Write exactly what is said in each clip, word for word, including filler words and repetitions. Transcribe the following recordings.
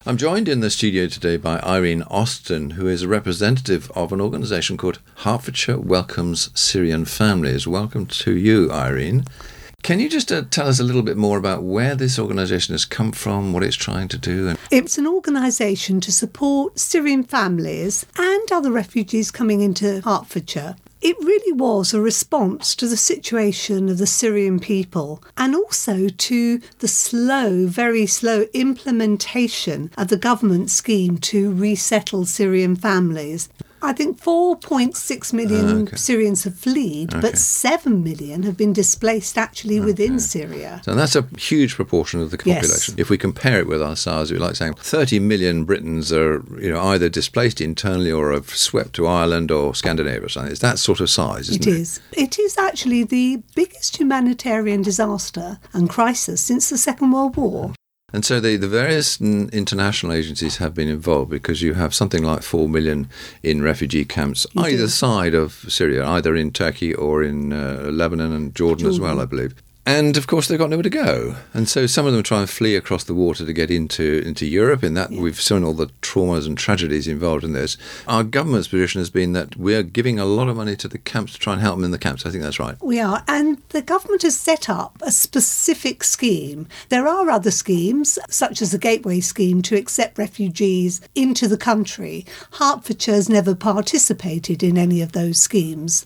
I'm joined in the studio today by Irene Austin, who is a representative of an organisation called Hertfordshire Welcomes Syrian Families. Welcome to you, Irene. Can you just uh, tell us a little bit more about where this organisation has come from, what it's trying to do? And- it's an organisation to support Syrian families and other refugees coming into Hertfordshire. It really was a response to the situation of the Syrian people and also to the slow, very slow implementation of the government scheme to resettle Syrian families. I think four point six million uh, okay. Syrians have fled, okay. but seven million have been displaced actually okay. within Syria. So that's a huge proportion of the population. Yes. If we compare it with ourselves, it's like saying thirty million Britons are you know, either displaced internally or have swept to Ireland or Scandinavia or something. It's that sort of size, isn't it? It is. It is actually the biggest humanitarian disaster and crisis since the Second World War. And so the, the various international agencies have been involved because you have something like four million in refugee camps you either do. side of Syria, either in Turkey or in uh, Lebanon and Jordan, Jordan as well, I believe. And, of course, they've got nowhere to go. And so some of them try and flee across the water to get into, into Europe. In that, yeah. we've seen all the traumas and tragedies involved in this. Our government's position has been that we're giving a lot of money to the camps to try and help them in the camps. I think that's right. We are. And the government has set up a specific scheme. There are other schemes, such as the Gateway Scheme, to accept refugees into the country. Hertfordshire has never participated in any of those schemes.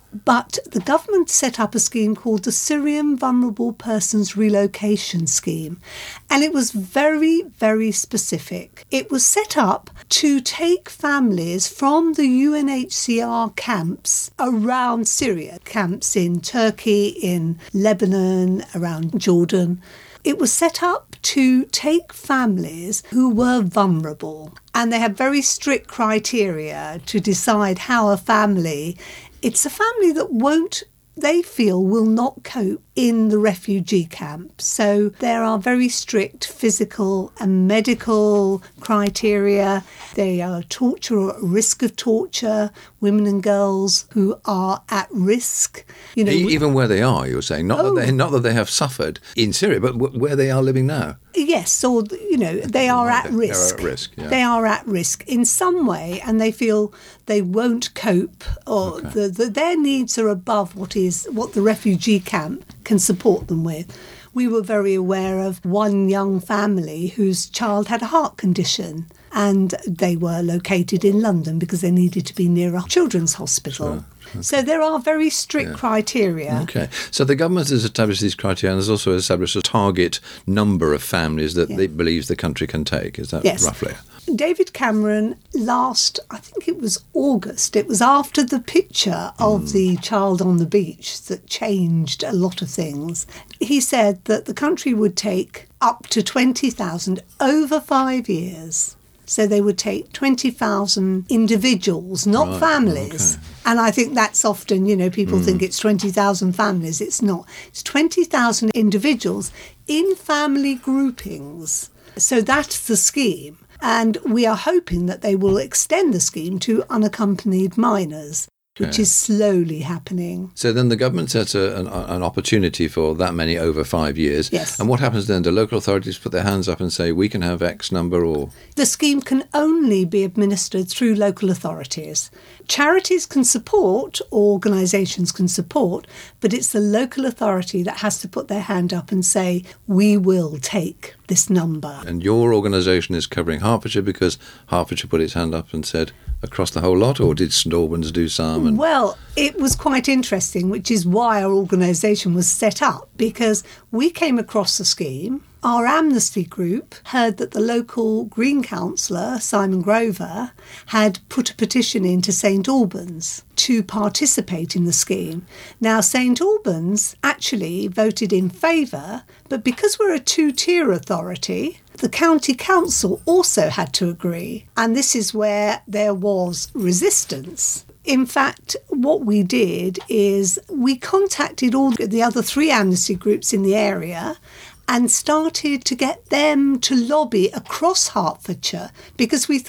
But the government set up a scheme called the Syrian Vulnerable Persons Relocation Scheme. And it was very, very specific. It was set up to take families from the U N H C R camps around Syria, camps in Turkey, in Lebanon, around Jordan. It was set up to take families who were vulnerable. And they have very strict criteria to decide how a family... It's a family that won't, they feel, will not cope in the refugee camp. So there are very strict physical and medical criteria. They are torture or at risk of torture, women and girls who are at risk. You know, Even where they are, you're saying, not, oh, that they, not that they have suffered in Syria, but w- where they are living now. Yes, or, you know, they are at risk. They're at risk, yeah. They are at risk in some way, and they feel they won't cope, or okay. the, the, their needs are above what is what the refugee camp can support them with. We were very aware of one young family whose child had a heart condition, and they were located in London because they needed to be near a children's hospital. Sure. Okay. So there are very strict yeah. criteria. Okay. So the government has established these criteria and has also established a target number of families that yeah. it believes the country can take. Is that yes. roughly? David Cameron last, I think it was August, it was after the picture of mm. the child on the beach that changed a lot of things. He said that the country would take up to twenty thousand over five years. So they would take twenty thousand individuals, not right. families. Okay. And I think that's often, you know, people mm. think it's twenty thousand families. It's not. It's twenty thousand individuals in family groupings. So that's the scheme. And we are hoping that they will extend the scheme to unaccompanied minors, okay. which is slowly happening. So then the government sets a, an, an opportunity for that many over five years. Yes. And what happens then? Do local authorities put their hands up and say, we can have X number or... The scheme can only be administered through local authorities. Charities can support, organisations can support, but it's the local authority that has to put their hand up and say, we will take this number. And your organisation is covering Hertfordshire because Hertfordshire put its hand up and said across the whole lot, or did St Albans do some? And... Well, it was quite interesting, which is why our organisation was set up, because we came across the scheme. Our Amnesty group heard that the local Green councillor, Simon Grover, had put a petition into St Albans to participate in the scheme. Now, St Albans actually voted in favour, but because we're a two-tier authority, the county council also had to agree. And this is where there was resistance. In fact, what we did is we contacted all the other three Amnesty groups in the area and started to get them to lobby across Hertfordshire, because we thought,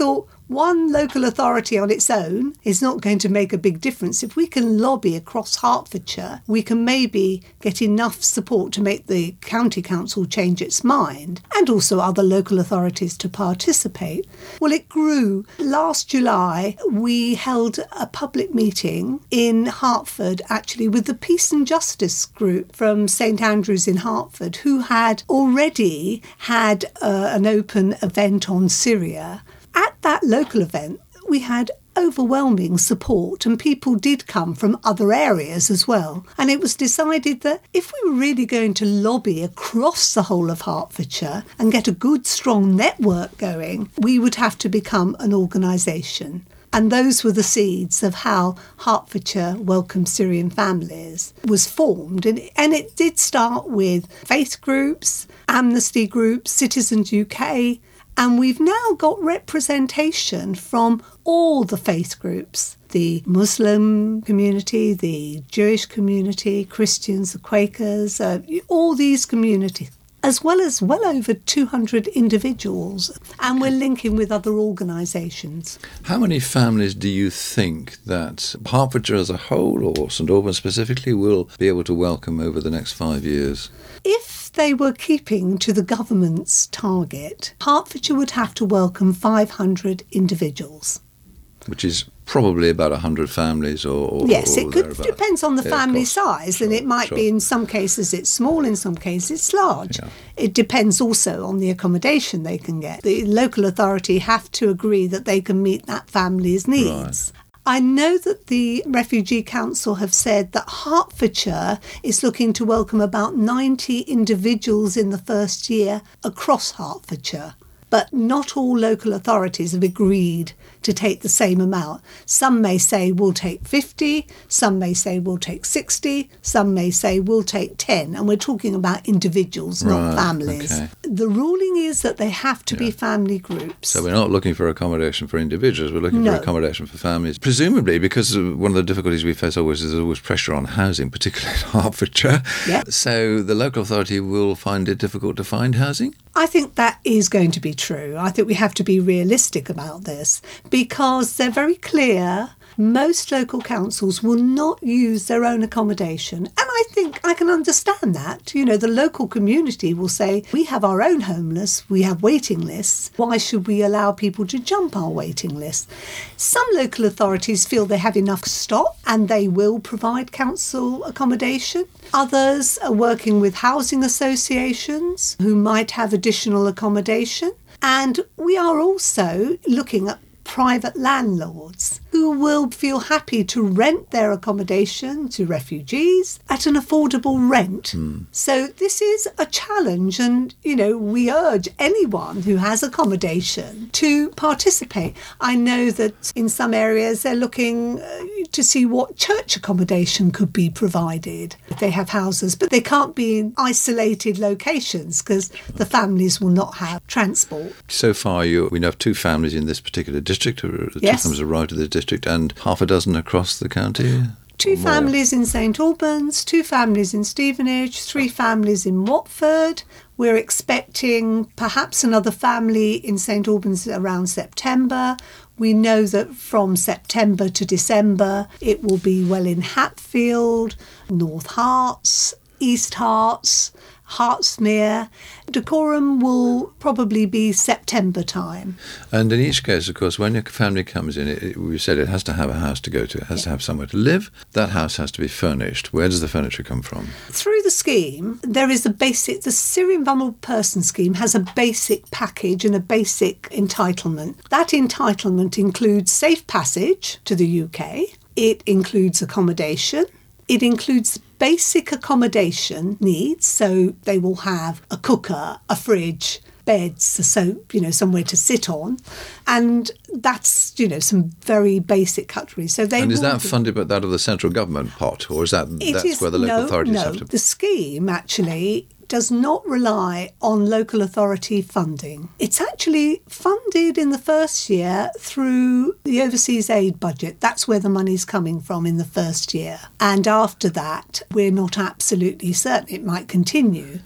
one local authority on its own is not going to make a big difference. If we can lobby across Hertfordshire, we can maybe get enough support to make the county council change its mind, and also other local authorities to participate. Well, it grew. Last July, we held a public meeting in Hertford, actually, with the Peace and Justice group from St Andrews in Hertford, who had already had uh, an open event on Syria. At that local event, we had overwhelming support, and people did come from other areas as well. And it was decided that if we were really going to lobby across the whole of Hertfordshire and get a good, strong network going, we would have to become an organisation. And those were the seeds of how Hertfordshire Welcome Syrian Families was formed. And, and it did start with faith groups, amnesty groups, Citizens U K, and we've now got representation from all the faith groups, the Muslim community, the Jewish community, Christians, the Quakers, uh, all these communities, as well as well over two hundred individuals. And we're linking with other organisations. How many families do you think that Hertfordshire as a whole, or St Albans specifically, will be able to welcome over the next five years? If they were keeping to the government's target, Hertfordshire would have to welcome five hundred individuals. Which is probably about one hundred families or, or Yes, or it could, thereabouts. depends on the Yeah, family of course. size, Sure, and it might sure. be in some cases it's small, in some cases it's large. Yeah. It depends also on the accommodation they can get. The local authority have to agree that they can meet that family's needs. Right. I know that the Refugee Council have said that Hertfordshire is looking to welcome about ninety individuals in the first year across Hertfordshire. But not all local authorities have agreed to take the same amount. Some may say we'll take fifty, some may say we'll take sixty, some may say we'll take ten. And we're talking about individuals, Right, not families. okay. The ruling is that they have to be Yeah. family groups. So we're not looking for accommodation for individuals, we're looking No. for accommodation for families. Presumably, because one of the difficulties we face always is there's always pressure on housing, particularly in Hertfordshire. Yeah. So the local authority will find it difficult to find housing? I think that is going to be true. I think we have to be realistic about this because they're very clear. Most local councils will not use their own accommodation. And I think I can understand that. You know, the local community will say, we have our own homeless, we have waiting lists. Why should we allow people to jump our waiting list? Some local authorities feel they have enough stock and they will provide council accommodation. Others are working with housing associations who might have additional accommodation. And we are also looking at private landlords who will feel happy to rent their accommodation to refugees at an affordable rent. Mm. So this is a challenge, and, you know, we urge anyone who has accommodation to participate. I know that in some areas they're looking uh, to see what church accommodation could be provided if they have houses, but they can't be in isolated locations because the families will not have transport. So far, you, we know of two families in this particular district, or the Yes. two families arrived at the district, and half a dozen across the county? Two Or more? families in St Albans, two families in Stevenage, three families in Watford. We're expecting perhaps another family in St Albans around September. We know that from September to December it will be Welwyn Hatfield, North Herts, East Herts, Hertsmere. Dacorum will probably be September time. And in each case, of course, when your family comes in, it, it, we said it has to have a house to go to. It has Yeah. to have somewhere to live. That house has to be furnished. Where does the furniture come from? Through the scheme, there is a basic, the Syrian Vulnerable Person Scheme has a basic package and a basic entitlement. That entitlement includes safe passage to the U K. It includes accommodation. It includes basic accommodation needs, so they will have a cooker, a fridge, beds, so, you know, somewhere to sit on. And that's, you know, some very basic cutlery. So they And is will that be- funded by that of the central government pot, or is that It that's is- where the local no, authorities no. have to? The scheme actually does not rely on local authority funding. It's actually funded in the first year through the overseas aid budget. That's where the money's coming from in the first year. And after that, we're not absolutely certain. It might continue.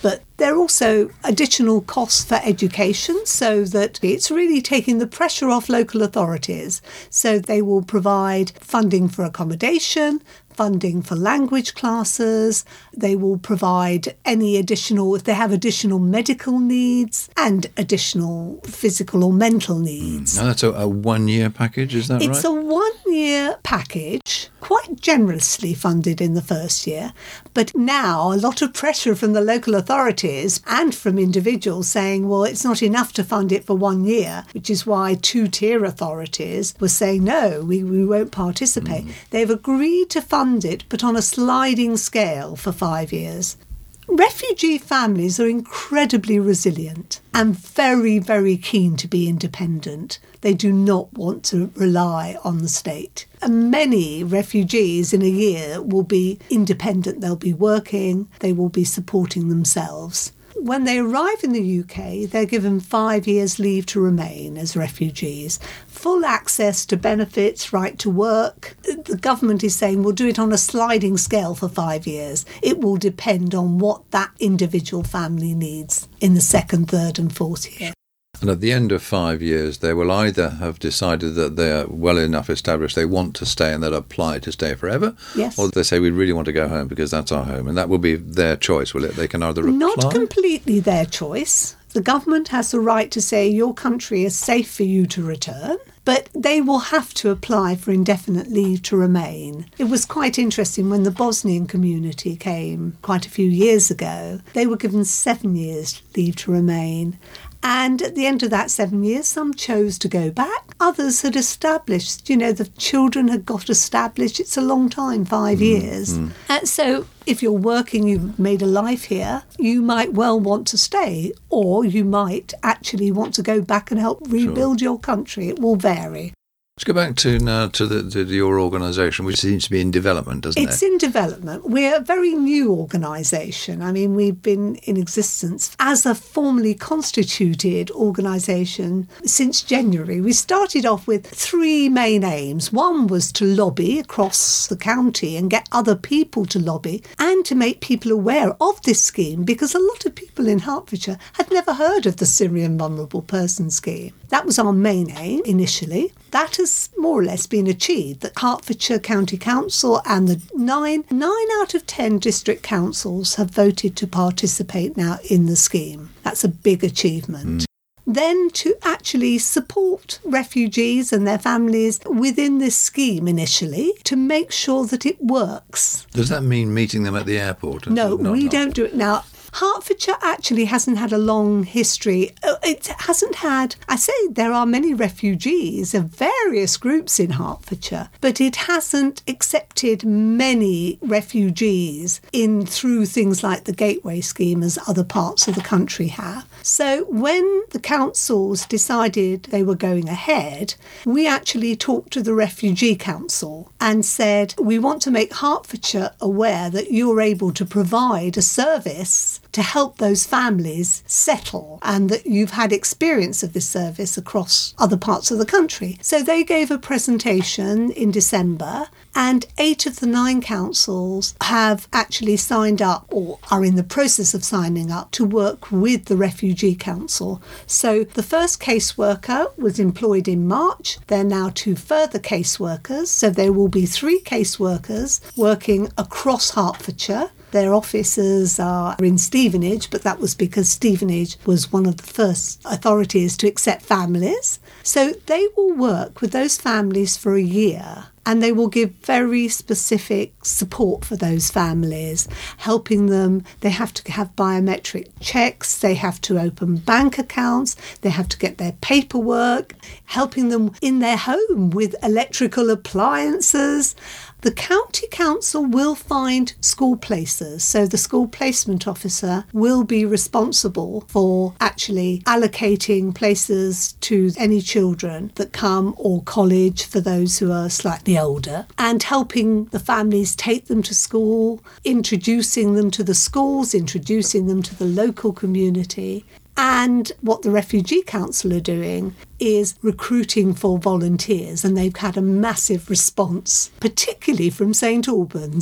But there are also additional costs for education, so that it's really taking the pressure off local authorities. So they will provide funding for accommodation, funding for language classes. They will provide any additional, if they have additional medical needs and additional physical or mental needs. Mm. Now that's a, a one-year package, is that it's right? It's a one-year package, quite generously funded in the first year. But now a lot of pressure from the local authorities and from individuals saying, well, it's not enough to fund it for one year, which is why two-tier authorities were saying, no, we, we won't participate. Mm. They've agreed to fund it, but on a sliding scale for five years. Refugee families are incredibly resilient and very, very keen to be independent. They do not want to rely on the state. And many refugees in a year will be independent. They'll be working, they will be supporting themselves. When they arrive in the U K, they're given five years leave to remain as refugees, full access to benefits, right to work. The government is saying we'll do it on a sliding scale for five years. It will depend on what that individual family needs in the second, third and fourth year. And at the end of five years, they will either have decided that they are well enough established, they want to stay and they'll apply to stay forever, yes. or they say we really want to go home because that's our home. And that will be their choice, will it? They can either apply. Not completely their choice. The government has the right to say your country is safe for you to return, but they will have to apply for indefinite leave to remain. It was quite interesting when the Bosnian community came quite a few years ago. They were given seven years leave to remain. And at the end of that seven years, some chose to go back. Others had established, you know, the children had got established. It's a long time, five mm, years. Mm. And so if you're working, you've made a life here, you might well want to stay, or you might actually want to go back and help rebuild sure. your country. It will vary. Let's go back to now to, the, to your organisation, which seems to be in development, doesn't it? It's in development. We're a very new organisation. I mean, we've been in existence as a formally constituted organisation since January. We started off with three main aims. One was to lobby across the county and get other people to lobby and to make people aware of this scheme, because a lot of people in Hertfordshire had never heard of the Syrian Vulnerable Person Scheme. That was our main aim initially. That has more or less been achieved. The Hertfordshire County Council and the nine, nine out of ten district councils have voted to participate now in the scheme. That's a big achievement. Mm. Then to actually support refugees and their families within this scheme initially, to make sure that it works. Does that mean meeting them at the airport? No, not, we not. don't do it now. Hertfordshire actually hasn't had a long history. It hasn't had, I say there are many refugees of various groups in Hertfordshire, but it hasn't accepted many refugees in through things like the Gateway Scheme as other parts of the country have. So when the councils decided they were going ahead, we actually talked to the Refugee Council and said, we want to make Hertfordshire aware that you're able to provide a service to help those families settle, and that you've had experience of this service across other parts of the country. So they gave a presentation in December, and eight of the nine councils have actually signed up or are in the process of signing up to work with the Refugee Council. So the first caseworker was employed in March. There are now two further caseworkers. So there will be three caseworkers working across Hertfordshire. Their offices are in Stevenage, but that was because Stevenage was one of the first authorities to accept families. So they will work with those families for a year, and they will give very specific support for those families, helping them. They have to have biometric checks, they have to open bank accounts, they have to get their paperwork, helping them in their home with electrical appliances. The county council will find school places, so the school placement officer will be responsible for actually allocating places to any children that come, or college for those who are slightly older, and helping the families take them to school, introducing them to the schools, introducing them to the local community. And what the Refugee Council are doing is recruiting for volunteers, and they've had a massive response, particularly from St Albans.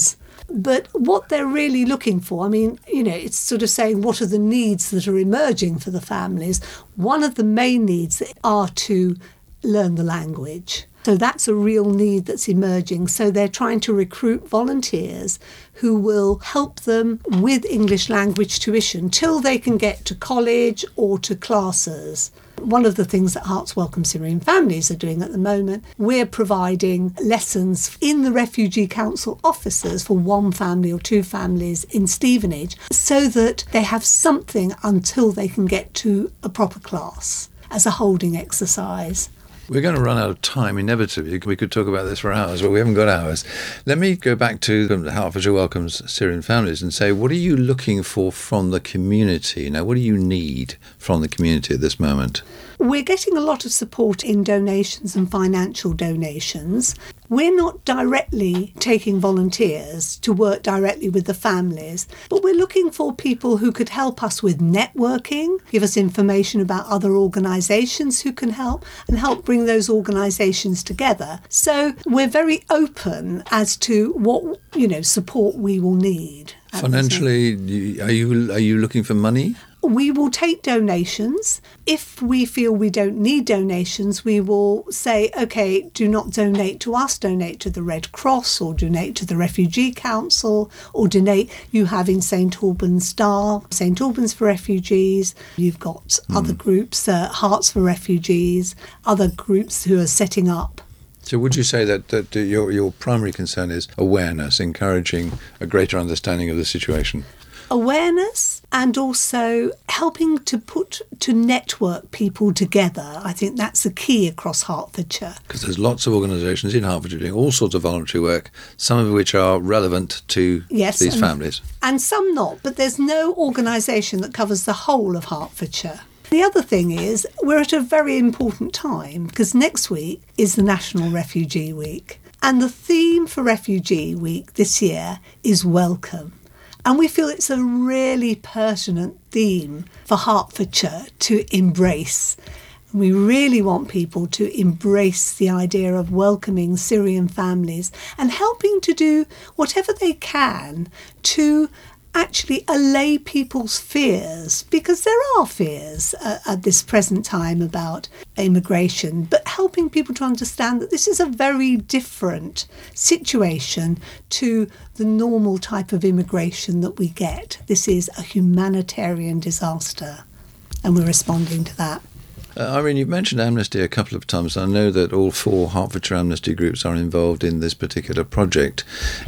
But what they're really looking for, I mean, you know, it's sort of saying what are the needs that are emerging for the families. One of the main needs are to learn the language. So that's a real need that's emerging. So they're trying to recruit volunteers who will help them with English language tuition till they can get to college or to classes. One of the things that Hearts Welcome Syrian Families are doing at the moment, we're providing lessons in the Refugee Council offices for one family or two families in Stevenage so that they have something until they can get to a proper class as a holding exercise. We're going to run out of time, inevitably. We could talk about this for hours, but we haven't got hours. Let me go back to Hertfordshire Welcomes Syrian Families and say, what are you looking for from the community? Now, what do you need from the community at this moment? We're getting a lot of support in donations and financial donations. We're not directly taking volunteers to work directly with the families, but we're looking for people who could help us with networking, give us information about other organisations who can help, and help bring those organisations together. So we're very open as to what, you know, support we will need. Financially, are you are you looking for money? We will take donations. If we feel we don't need donations, we will say, OK, do not donate to us, donate to the Red Cross or donate to the Refugee Council or donate. You have in St Albans Star, St Albans for Refugees. You've got mm. other groups, uh, Hearts for Refugees, other groups who are setting up. So would you say that, that your, your primary concern is awareness, encouraging a greater understanding of the situation? Awareness and also helping to put, to network people together. I think that's the key across Hertfordshire. Because there's lots of organisations in Hertfordshire doing all sorts of voluntary work, some of which are relevant to yes, these and, families. And some not, but there's no organisation that covers the whole of Hertfordshire. The other thing is we're at a very important time because next week is the National Refugee Week. And the theme for Refugee Week this year is welcome. And we feel it's a really pertinent theme for Hertfordshire to embrace. We really want people to embrace the idea of welcoming Syrian families and helping to do whatever they can to actually allay people's fears, because there are fears uh, at this present time about immigration, but helping people to understand that this is a very different situation to the normal type of immigration that we get. This is a humanitarian disaster, and we're responding to that. Uh, Irene, you've mentioned Amnesty a couple of times. I know that all four Hertfordshire Amnesty groups are involved in this particular project.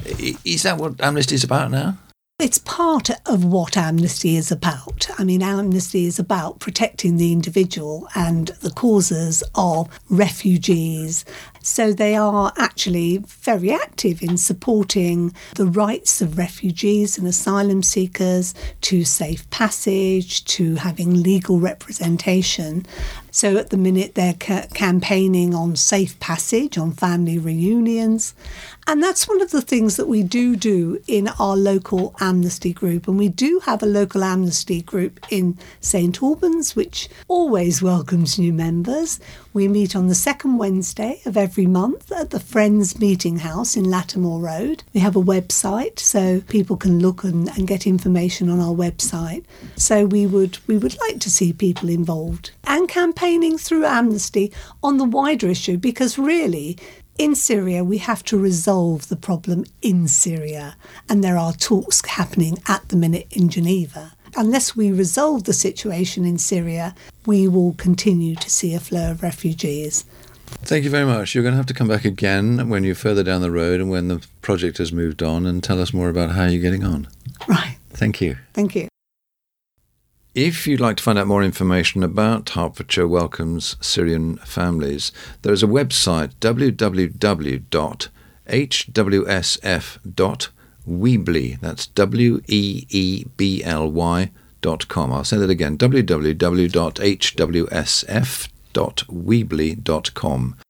Is that what Amnesty is about now? It's part of what Amnesty is about. I mean, Amnesty is about protecting the individual and the causes of refugees. So they are actually very active in supporting the rights of refugees and asylum seekers to safe passage, to having legal representation. So at the minute they're ca- campaigning on safe passage, on family reunions. And that's one of the things that we do do in our local Amnesty group. And we do have a local Amnesty group in St Albans, which always welcomes new members. We meet on the second Wednesday of every month at the Friends Meeting House in Lattimore Road. We have a website, so people can look and, and get information on our website. So we would we would like to see people involved and campaigning through Amnesty on the wider issue, because really, in Syria, we have to resolve the problem in Syria, and there are talks happening at the minute in Geneva. Unless we resolve the situation in Syria, we will continue to see a flow of refugees. Thank you very much. You're going to have to come back again when you're further down the road and when the project has moved on and tell us more about how you're getting on. Right. Thank you. Thank you. If you'd like to find out more information about Hertfordshire Welcomes Syrian Families, there is a website, w w w dot h w s f dot weebly, that's W E E B L Y dot com. I'll say that again, w w w dot h w s f dot weebly dot com.